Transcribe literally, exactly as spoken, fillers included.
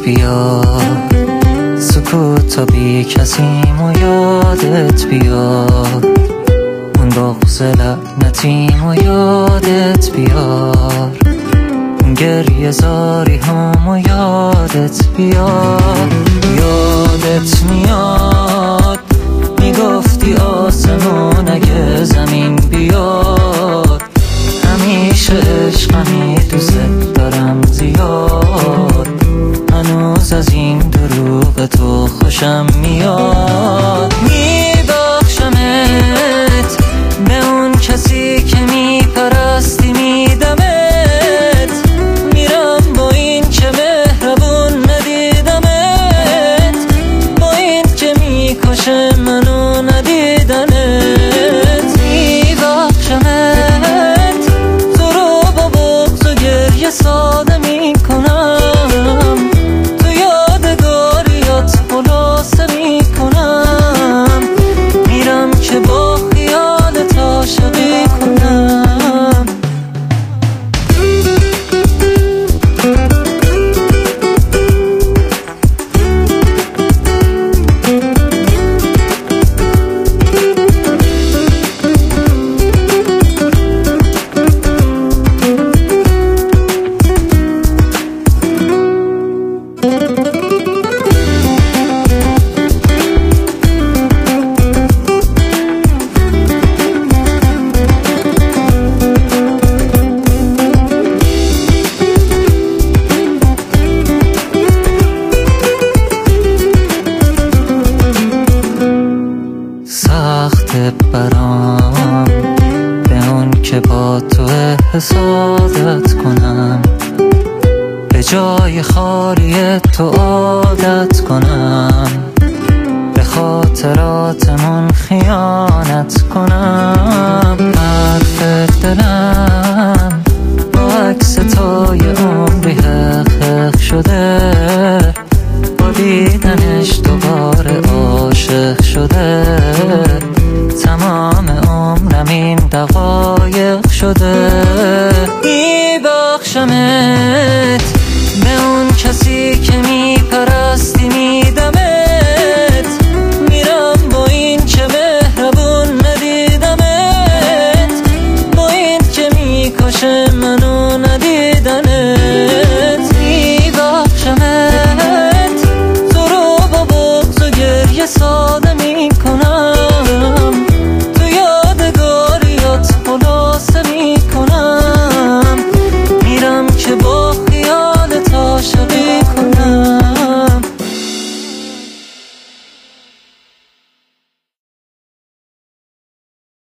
یادت بیاد، سکوت تا بی کسیم و یادت بیاد، اون بغض لعنتیم و یادت بیار، اون گریه زاری هم و یادت بیاد. یادت میاد میگفتی آسمون اگه زمین بیاد، همیشه عشقمی دوست دارم زیاد، هنوز از این دروغ تو خوشم میاد. میبخشمت به اون کسی که میپرستی، میدمت، میرم با این که مهربون ندیدمت، با این که میکشه منو ندیدنت. میبخشمت تو رو با بغض و گریه ساده میکنم، تو یادگاریات خلاصه میکنم، میرم که با خیالت عاشقی کنم. سخت برام به اون که با تو حسادت کنم، به جای خالی تو عادت کنم، به خاطراتمون خیانت کنم. حرف دلم با عکس تای عمری حق حق شده، با دیدنش دوباره عاشق شده، تمام عمرم این دقایق شده. میبخشمت به اون کسی که می